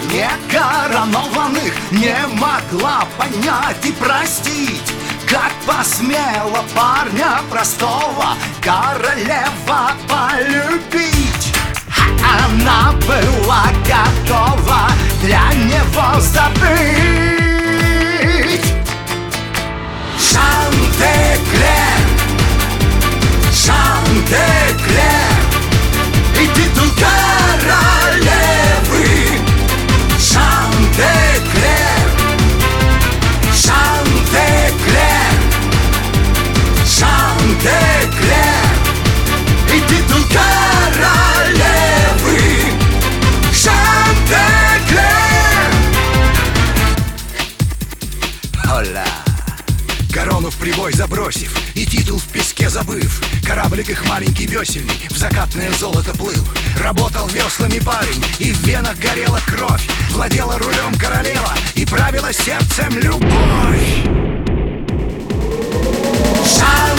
некоронованных не могла понять и простить. Как посмела парня простого королева полюбить. Она была готова для него забыть. Шантеклер, Шантеклер, и титул королевы. Шантеклер, Шантеклер, Шантеклер, и титул королевы. Шантеклер. Оля. Корону в прибой забросив и титул в песке забыв, кораблик их маленький весельный в закатное золото плыл. Работал веслами парень, и в венах горела кровь. Владела рулем королева и правила сердцем любовь.